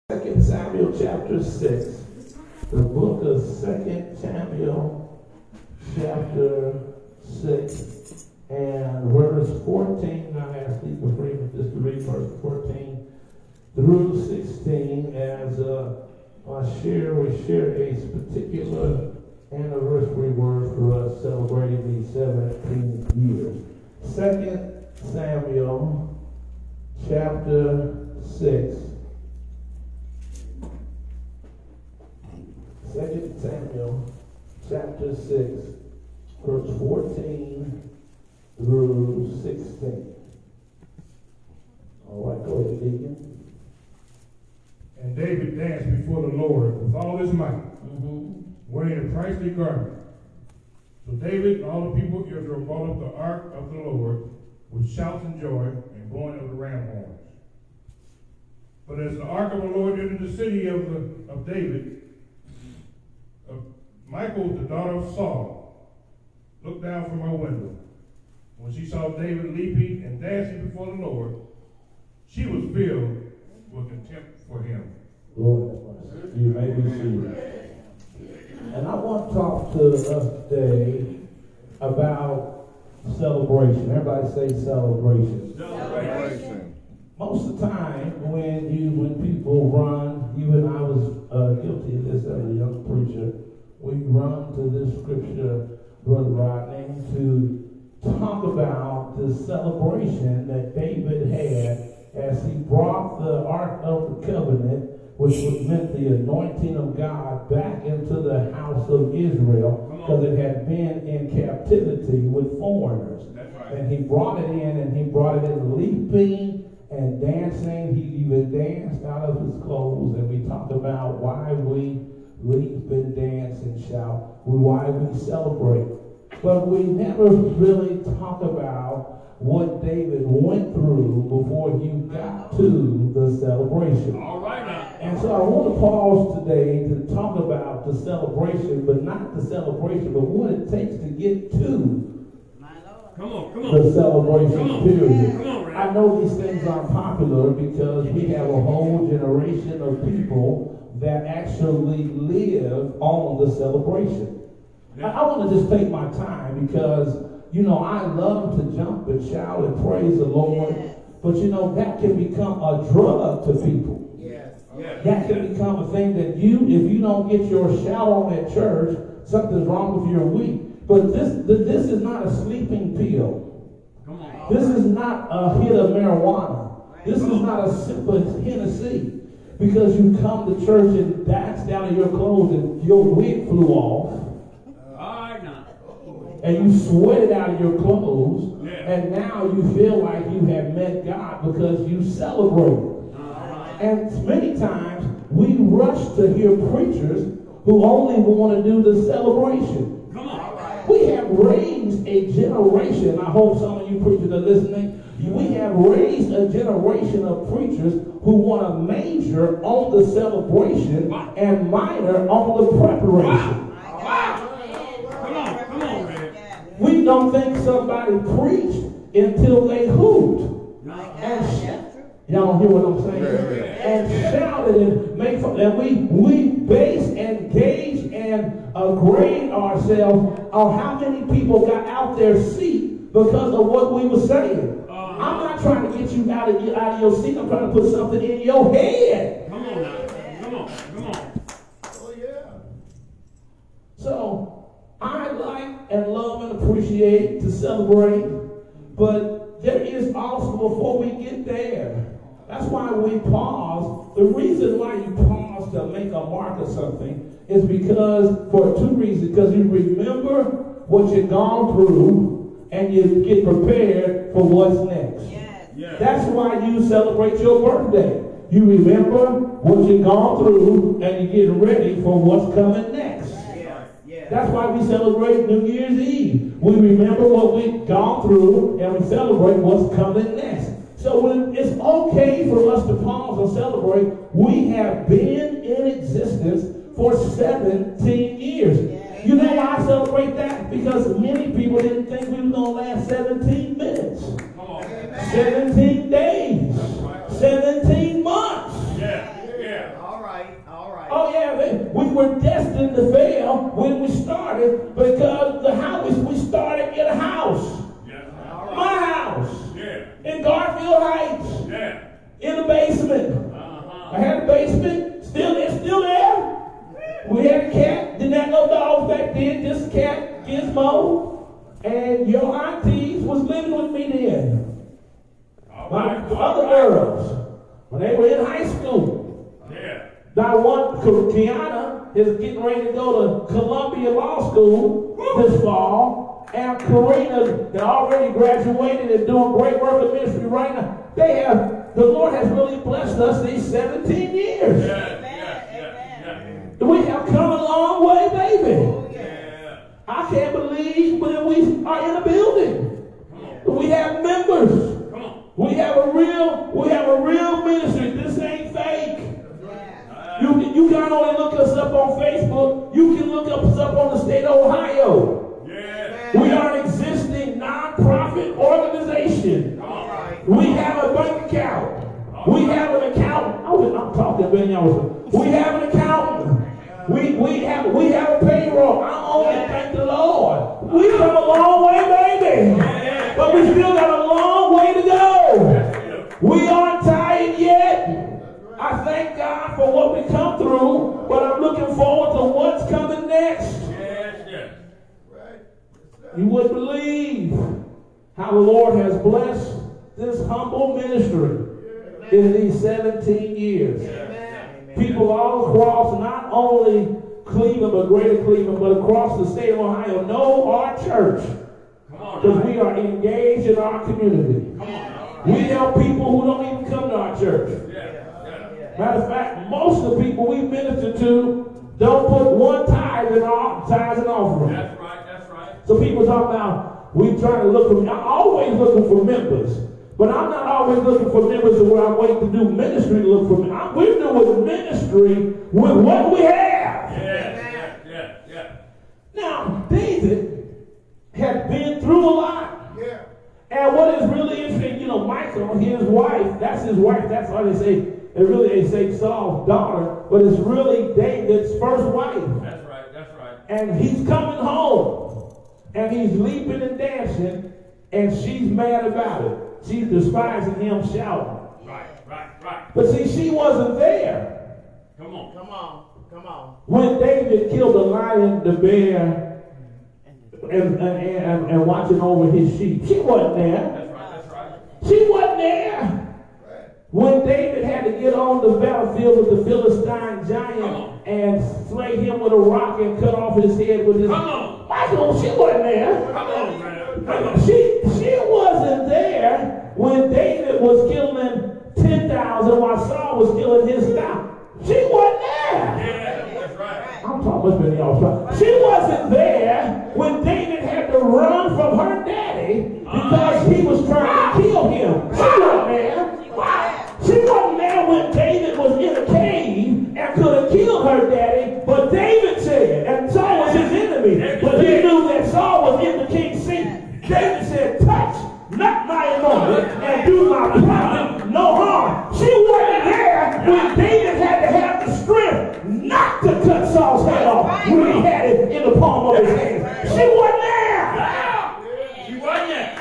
2 Samuel chapter 6. The book of 2 Samuel chapter 6 and verse 14. I ask Stephen Freeman just to read verse 14 through 16 as we share a particular anniversary word for us celebrating these 17 years. 2 Samuel chapter 6. 2 Samuel chapter 6, verse 14 through 16. All right, go ahead, Deacon. And David danced before the Lord with all his might, wearing a princely garment. So David and all the people of Israel brought up the ark of the Lord with shouts and joy and blowing of the ram horns. But as the ark of the Lord entered the city of David, Michal, the daughter of Saul, looked down from her window. When she saw David leaping and dancing before the Lord, she was filled with contempt for him. Lord, you may be seated. And I want to talk to us today about celebration. Everybody say celebration. Celebration. Most of the time when people run, even I was guilty of this as a young preacher, we run to this scripture, Brother Rodney, to talk about the celebration that David had as he brought the Ark of the Covenant, which meant the anointing of God, back into the house of Israel, because it had been in captivity with foreigners. That's right. And he brought it in, and he brought it in leaping and dancing. He even danced out of his clothes, and we talked about why we leap and dance and shout, why we celebrate. But we never really talk about what David went through before he got to the celebration. All right now. And so I want to pause today to talk about the celebration, but not the celebration, but what it takes to get to the celebration period. I know these things aren't popular because we have a whole generation of people that actually live on the celebration. I want to just take my time because, I love to jump and shout and praise the Lord. But, that can become a drug to people. That can become a thing that if you don't get your shout on at church, something's wrong with your week. But this is not a sleeping pill. This is not a hit of marijuana. This is not a sip of Hennessy. Because you come to church and danced out of your clothes and your wig flew off. And you sweated out of your clothes. And now you feel like you have met God because you celebrated. And many times we rush to hear preachers who only want to do the celebration. We have raised a generation. I hope some of you preachers are listening. We have raised a generation of preachers who want to major on the celebration and minor on the preparation. Come on, man. We don't think somebody preached until they hooped. Y'all don't hear what I'm saying? And shouted and made fun. And we base and gauge and grade ourselves on how many people got out their seat because of what we were saying. I'm not trying to get you out of your seat. I'm trying to put something in your head. Come on now. Come on. Oh, yeah. So, I like and love and appreciate to celebrate, but there is also, before we get there, that's why we pause. The reason why you pause to make a mark of something is because, for two reasons, because you remember what you've gone through, and you get prepared for what's next. Yes. That's why you celebrate your birthday. You remember what you've gone through, and you get ready for what's coming next. Yes. That's why we celebrate New Year's Eve. We remember what we've gone through, and we celebrate what's coming next. So when it's okay for us to pause and celebrate, we have been in existence for 17 years. You know why I celebrate that? Because many people didn't think we were going to last 17 minutes. 17 days. 17 months. All right. Oh yeah, we were destined to fail when we started because the house we started in a house. Yeah. My house. Yeah. In Garfield Heights. Yeah. In the basement. I had a basement. It's still there. We had a cat. Didn't have no dogs back then. Just a cat, Gizmo. And your aunties was living with me then. My other girls, when they were in high school. Yeah. Now one, Kiana, is getting ready to go to Columbia Law School this fall. And Karina, that already graduated and doing great work in ministry right now. The Lord has really blessed us these 17 years. Yeah. We have come a long way, baby. Yeah. I can't believe when we are in a building. We have members. Come on. We have a real ministry. This ain't fake. You can only look us up on Facebook. You can look us up on the state of Ohio. Yeah. We are an existing non-profit organization. All right. We have a bank account. We have an accountant. I'm talking about y'all. We have an accountant. We have a payroll. I only thank the Lord. We've come a long way, baby. But we still got a long way to go. We aren't tired yet. I thank God for what we come through, but I'm looking forward to what's coming next. Yes. You wouldn't believe how the Lord has blessed this humble ministry in these 17 years. People all across, not only Cleveland, but greater Cleveland, but across the state of Ohio, know our church. Because we are engaged in our community. We help people who don't even come to our church. Matter of fact, most of the people we minister to don't put one tithe in offering. That's right. So people talk about, we trying to look for, I'm always looking for members. But I'm not always looking for members where I'm waiting to do ministry to look for me. We're doing ministry with what we have. Yeah. Now, David had been through a lot. Yeah. And what is really interesting, Michal, his wife, that's his wife, that's why they say, they say Saul's daughter, but it's really David's first wife. That's right. And he's coming home, and he's leaping and dancing, and she's mad about it. She's despising him shouting. Right. But see, she wasn't there. Come on. When David killed the lion, the bear, and watching over his sheep, she wasn't there. That's right. She wasn't there. When David had to get on the battlefield with the Philistine giant and slay him with a rock and cut off his head with his... Michal, she wasn't there. Come on, man. She wasn't there when David was killing 10,000 while Saul was killing his 1,000. She wasn't there. Yeah, that's right. I'm talking about y'all. She wasn't there when David had to run from her daddy because he was trying to kill him. She wasn't there. She wasn't there when David was in a cave and could have killed her daddy, but David said, and Saul was his enemy, but he knew that Saul was in the king's seat. David said, touch not my anointed and do my prophet no harm. She wasn't there when David had to have the strength not to cut Saul's head off when he had it in the palm of his hand. She wasn't there. She wasn't there.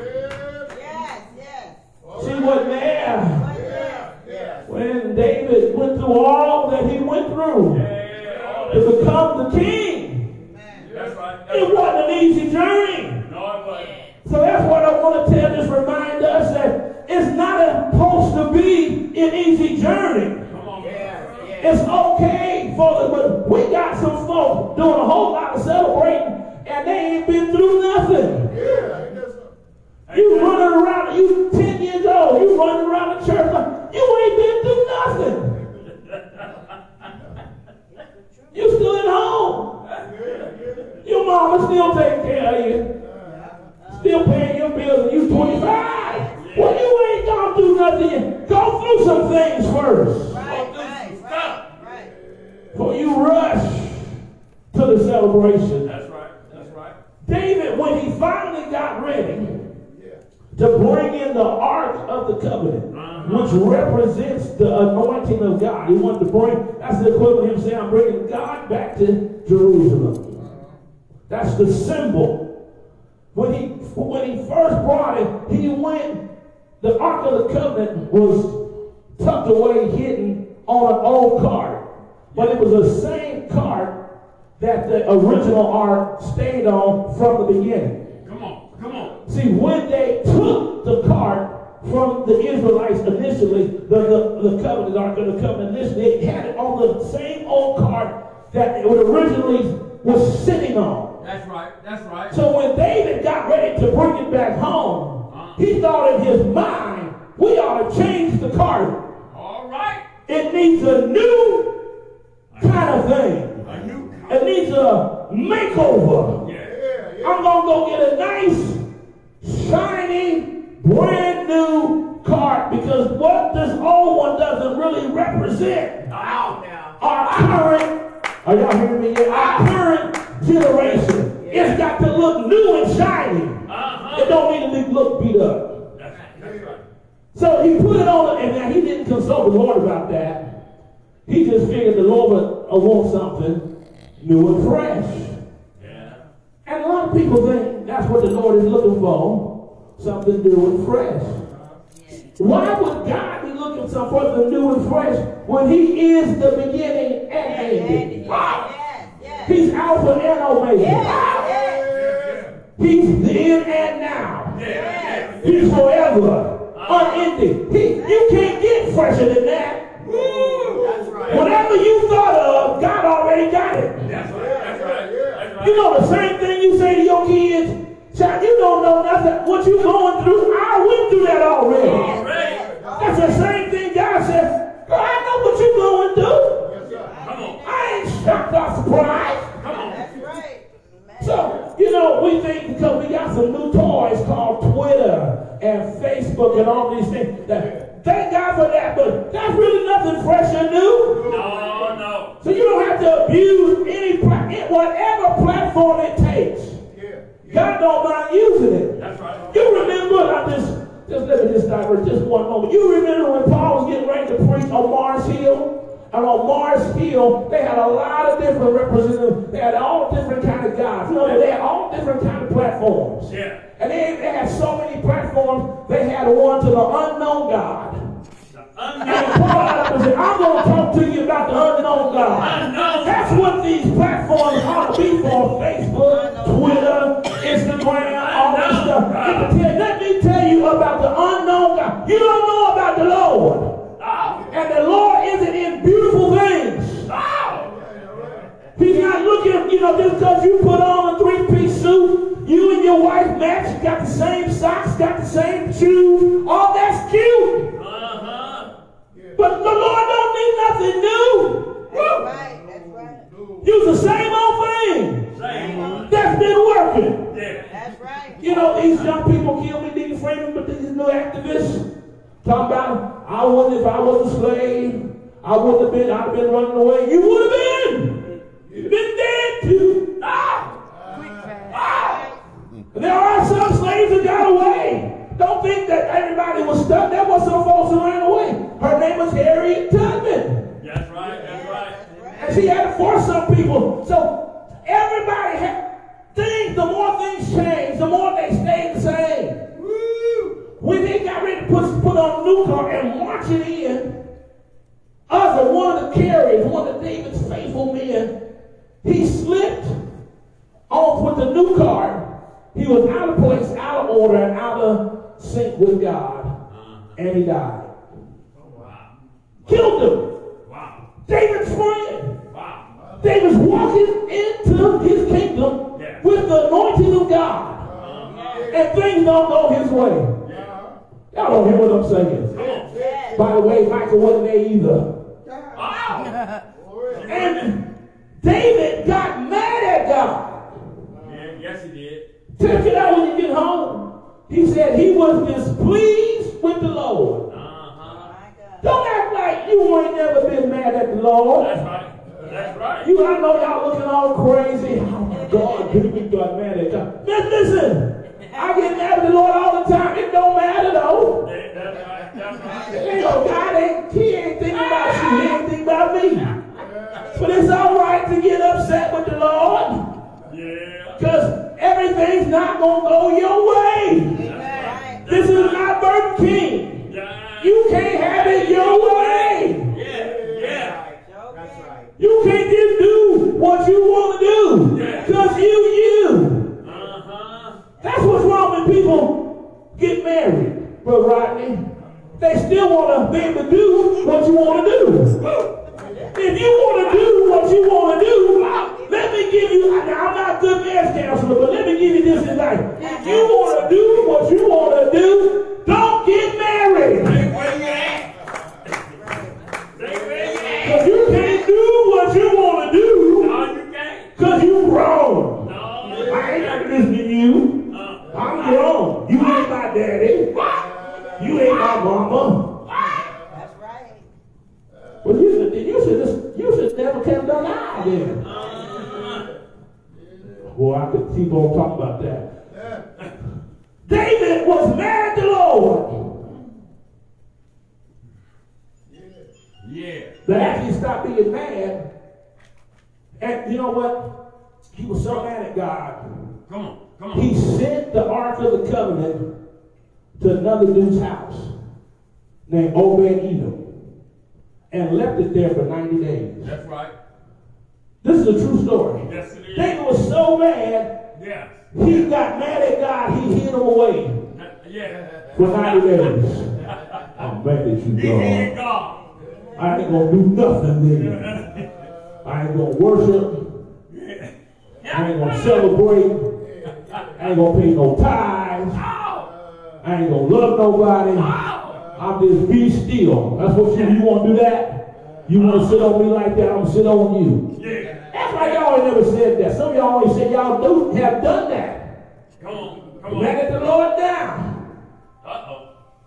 She wasn't there when David went through all that he went through to become the king. That's right. It wasn't an easy journey. No, it wasn't. So that's what I want to tell, just remind us that it's not supposed to be an easy journey. Come on. It's okay but we got some folks doing a whole lot of celebrating and they ain't been through nothing. You running around, you 10 years old, you running around the church like you ain't been through nothing. You still at home. Your mama still taking care of you. Still paying your bills and you 25. Well, you ain't gonna do nothing. Go through some things first. Before you rush to the celebration. That's right. David, when he finally got ready to bring in the Ark of the Covenant, which which represents the anointing of God. He wanted to bring, that's the equivalent of him saying, I'm bringing God back to Jerusalem. That's the symbol. When he first brought it, he went, the Ark of the Covenant was tucked away, hidden on an old cart. But it was the same cart that the original Ark stayed on from the beginning. Come on. See, when they took the cart from the Israelites initially, the covenant, Ark of the Covenant initially, they had it on the same old cart that it originally was sitting on. That's right. So when David got ready to bring it back home, he thought in his mind, we ought to change the cart. All right. It needs a new kind of thing. A new It needs a makeover. Yeah. I'm going to go get a nice, shiny, brand new cart, because what this old one doesn't really represent Now. our current, are y'all hearing me yet? Our current generation. It's got to look new and shiny. It don't need to look beat up. That's right. So he put it on, and now he didn't consult the Lord about that. He just figured the Lord would want something new and fresh. Yeah. And a lot of people think that's what the Lord is looking for, something new and fresh. Why would God be looking for something new and fresh when he is the beginning and ending? Wow. He's Alpha and Omega. He's then and now. He's forever, unending. You can't get fresher than that. That's right. Whatever you thought of, God already got it. That's right. You know the same thing you say to your kids, child, you don't know nothing. What you going through, I went through that already. That's the same thing God says. Girl, I know what you're going through. Come on. I ain't shocked or surprised. Come on. That's right. So, we think because we got some new toys called Twitter and Facebook and all these things, thank God for that, but that's really nothing fresh and new. No. So you don't have to abuse whatever platform it takes. God don't mind using it. That's right. You remember, just let me just divert just one moment. You remember when Paul was getting ready to preach on Mars Hill? And on Mars Hill, they had a lot of different representatives. They had all different kind of guys. They had all different kind of platforms. Yeah. And they had so many platforms, they had one to the unknown God. And Paul got up and said, I'm going to talk to you about the unknown God. That's what these platforms ought to be for. Facebook, Twitter, Instagram, all this stuff. Let me tell you about the unknown God. You don't know about the Lord. And the Lord isn't in beautiful things. He's not looking, just because you put on a three-piece suit, you and your wife match, got the same socks, got the same shoes. All that's cute. But the Lord don't need nothing new. That's right. Use the same old thing that's been working. That's right. These young people kill me, Deacon Freeman, but these new activists talking about, I wouldn't, if I was a slave, I'd have been running away. You would have been. You've been dead too. There are some slaves that got away. Don't think that everybody was stuck. There was some folks who ran away. Her name was Harriet Tubman. That's right. And she had to force some people. So everybody had things, the more things change, the more they stay the same. When they got ready to put on a new car and march it in, Uzzah, one of the carriers, one of David's faithful men, he slipped off with the new car. He was out of place, out of order, and out of sync with God. And he died. Killed him. David's friend. David's walking into his kingdom with the anointing of God. And things don't go his way. Y'all don't hear what I'm saying. By the way, Michael wasn't there either. And David got mad at God. Yes, he did. Check it out when you get home. He said he was displeased with the Lord. Don't act like you ain't never been mad at the Lord. That's right. I know y'all looking all crazy. Oh my God, David got mad at God. Listen, I get mad at the Lord all the time. It don't matter though. That's right. That's right. You know, he ain't thinking about you. He ain't thinking about me. But it's all right to get upset with the Lord. Yeah. Because everything's not going to go your way. Amen. This is not Burger King. Yeah. You can't have it your way. Yeah. Yeah. That's right. You can't just do what you want to do. Yeah. Because you. That's what's wrong when people get married, Brother Rodney. They still want to be able to do what you want to do. If you want to do what you want to do, let me give you, now I'm not a good marriage counselor, but let me give you this advice. If you want to do what you want to do, don't get married. Because you can't do what you want to do. No, you can't. Because you grown. No. I ain't got to listen to you. I'm grown. You ain't my daddy. You ain't my mama. That's right. Well, you should never come down out then. Boy, I could keep on talking about that. David was mad at the Lord. Yeah. But after he stopped being mad, and you know what? He was so mad at God. Come on. Come on. He sent the Ark of the Covenant to another dude's house named Obed-Edom and left it there for 90 days. That's right. This is a true story. Yes, it is. David was so mad, Yes. he got mad at God, he hid him away Yeah. for 90 days. I'm mad at you, He hid God. God. I ain't going to do nothing then. I ain't going to worship. I ain't going to celebrate. I ain't going to pay no tithes. I ain't going to love nobody. I'm just be still. That's what you want to do that? You want to sit on me like that, I'm going to sit on you. Yeah. That's why y'all ain't never said that. Some of y'all always said y'all have done that. Come on. Come on. Let the Lord down. Uh-oh.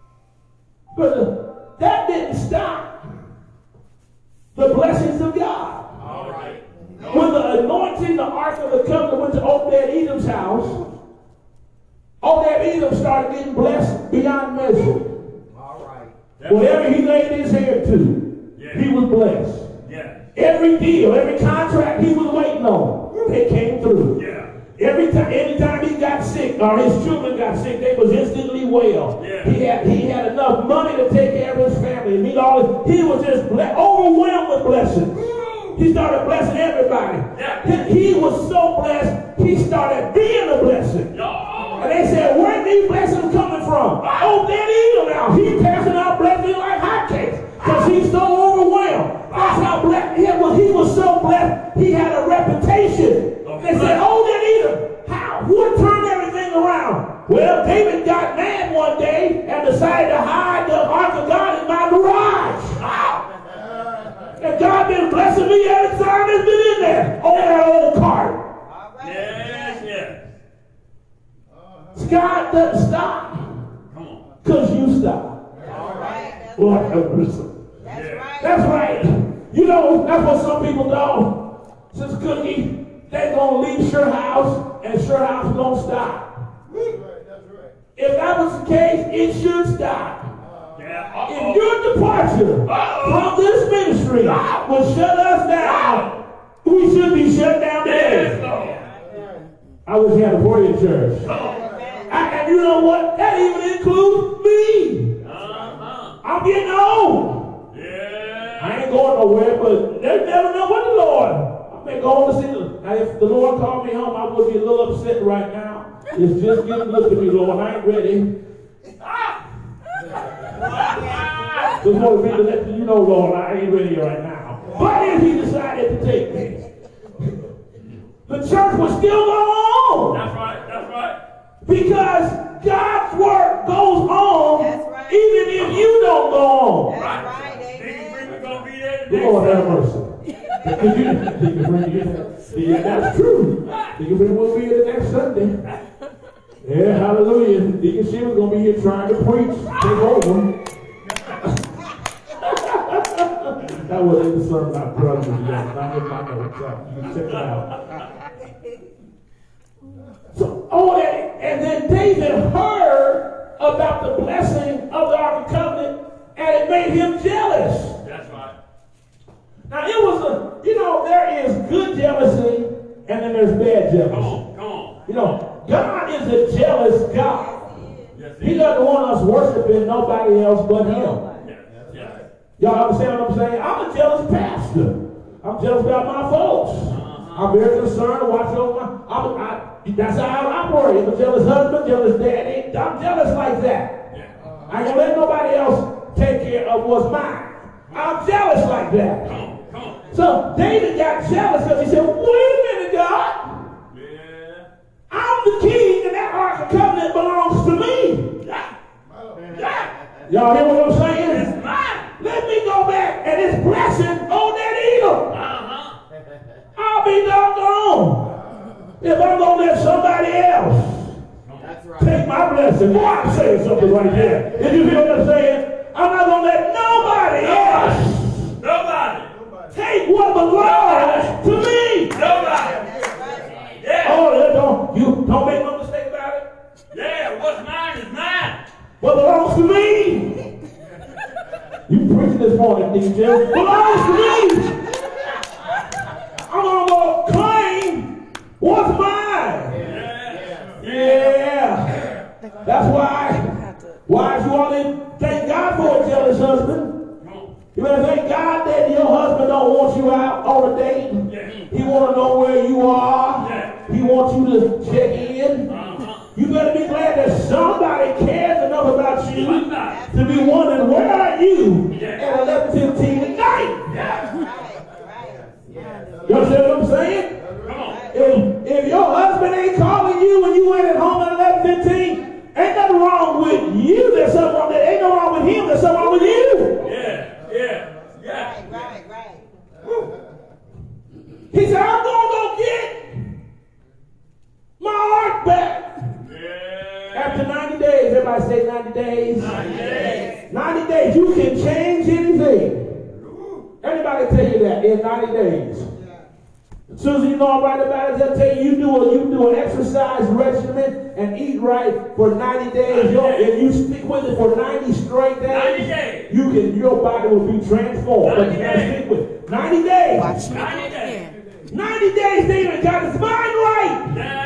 But that didn't stop the blessings of God. All right. When the anointing, the Ark of the Covenant went to Obed-Edom's house, Obed-Edom started getting blessed beyond measure. All right. Whatever he laid his hand to, he was blessed. Yeah. Every deal, every contract he was waiting on, they came through. Yeah. Anytime he got sick or his children got sick, they was instantly well. Yeah. He had enough money to take care of his family. And he was just overwhelmed with blessings. He started blessing everybody. Yeah. He was so blessed, he started being a blessing. And they said, where are these blessings coming from? Obed-Edom now. He's passing out blessings like hotcakes because he's so overwhelmed. That's how blessed he was so blessed, he had a reputation. They said, Obed-Edom, what turned everything around? Well, David got mad one day and decided to hide the Ark of God in my garage. And God been blessing me every time it's been in there on that old cart. All right. Yes, yes. God doesn't stop Come on. because you stop. All right. That's Lord right. have mercy. That's right. That's right. You know, that's what some people know. Since Cookie, they're going to leave Sure House and Sure House is going to stop. That's right. If that was the case, it should stop. Yeah. If your departure from this ministry will shut us down, we should be shut down Yes, today. Lord. I wish we had a warrior church. And you know what? That even includes me. I'm getting old. Yeah. I ain't going nowhere, but they never know what the Lord. I may go home to see them. Now, if the Lord called me home, I would be a little upset right now. It's just getting look at me, Lord. I ain't ready. Just want to be to let you know, Lord, I ain't ready right now. But if he decided to take me, the church was still going on. That's right. That's right. Because God's work goes on That's right. even if you don't go on. That's right. Amen. We're going to be there today. Lord have mercy. Yeah, that's true. Deacon Brennan will be here the next Sunday. Yeah, hallelujah. Deacon Sheila going to be here trying to preach. Take over. That was in the sermon I brought you guys. Not in my notes. You can check it out. So, and then David heard about the blessing of the Ark of the Covenant, and it made him jealous. That's right. Now, it was there is good jealousy, and then there's bad Come jealousy. on, come on. God is a jealous God. Yes, He doesn't want us worshiping nobody else but him. Yes. Y'all understand what I'm saying? I'm a jealous pastor. I'm jealous about my folks. I'm very concerned to watch over that's how I operate. I'm a jealous husband, jealous daddy. I'm jealous like that. I ain't gonna let nobody else take care of what's mine. I'm jealous like that. Come on. So David got jealous because he said, wait a minute, God. Yeah. I'm the king and that Ark of Covenant belongs to me. Y'all hear what I'm saying? It's mine. Let me go back and it's blessing on that eagle. I'll be doggone if I'm going to let somebody else take my blessing. Boy, I'm saying something right there. Did you hear what I'm saying? I'm not going to let nobody else take what belongs to me. Nobody. Yeah. Oh, don't make no mistake about it. Yeah, what's mine is mine. What belongs to me? You preaching this morning, DJ. Belongs to me. I'm going to claim what's mine. Yeah. That's why you ought to thank God for a jealous husband. You better thank God that your husband don't want you out on a date. He want to know where you are. He wants you to check in. You better be glad that somebody cares enough about you to be wondering, where are you at 11:15 at night? You understand what I'm saying? If your husband ain't calling you when you ain't at home at 11:15, ain't nothing wrong with you. There's something wrong. There ain't no wrong with him. There's something wrong with you. Right. He said, I'm going to go get my ark back. After 90 days, everybody say 90 days. 90 days, you can change anything. Anybody tell you that in 90 days? Susan, you know all right about it. They'll tell you you do an exercise regimen and eat right for 90 days. If you stick with it for 90 straight days, your body will be transformed. But you gotta stick with it. 90 days. 90 days, David got his mind right.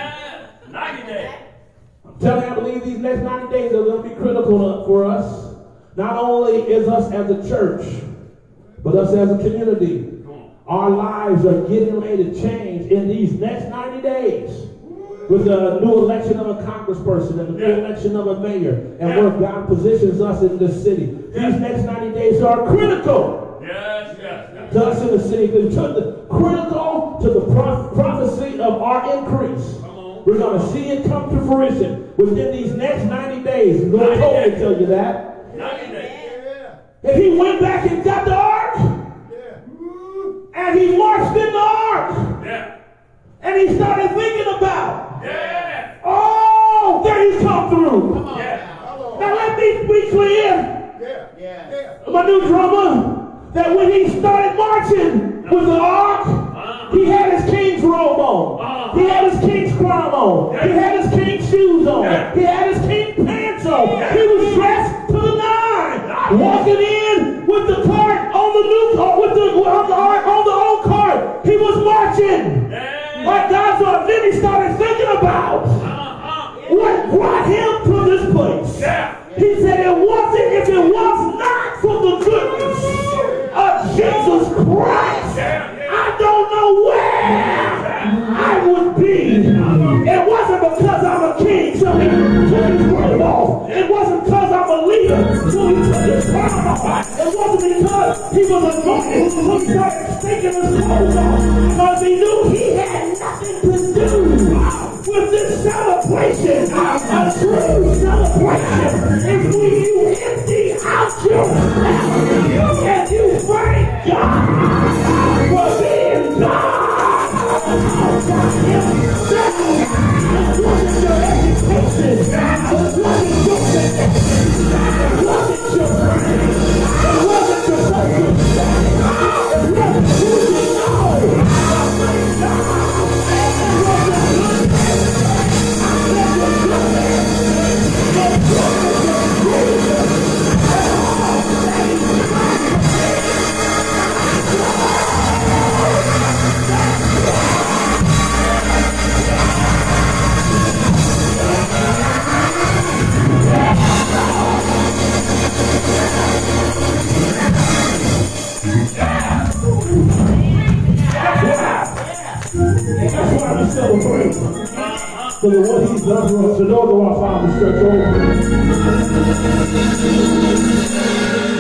90 days. I'm telling you, I believe these next 90 days are going to be critical for us. Not only is us as a church, but us as a community. Our lives are getting ready to change in these next 90 days with the new election of a congressperson and the new election of a mayor and where God positions us in this city. These next 90 days are critical to us in the city. Critical to the prophecy of our increase. We're going to see it come to fruition within these next 90 days. Lord told me to tell you that. 90 days. And he went back and got the ark. And he marched in the ark. And he started thinking about, oh, there he's come through. Now let me be clear, my new drummer, that when he started marching with the ark, he had his king's robe on. He had his king's crown on. He had his king's shoes on. He had his king's pants on. He was dressed to the nine, walking in with the cart on the new cart, with the ark on the old cart. He was marching. Like God's on. Then he started thinking about what brought him to this place. He said if it was not for the goodness of Jesus Christ, I don't know where I would be. It wasn't because I'm a king, so he took his robe off. It wasn't because I'm a leader, so he took his crown off. It wasn't because he was anointed, so he started taking his clothes off. Because he knew he had nothing to do with this celebration. A true celebration is when you empty out yourself and you thank God for being God. It wasn't your education. It wasn't your connection. It wasn't your brain. It wasn't your focus. It wasn't who you know. Thank God. It wasn't goodness. I said the goodness. The goodness That's why we celebrate. For the what he's done for us, to know that our Father stretch over.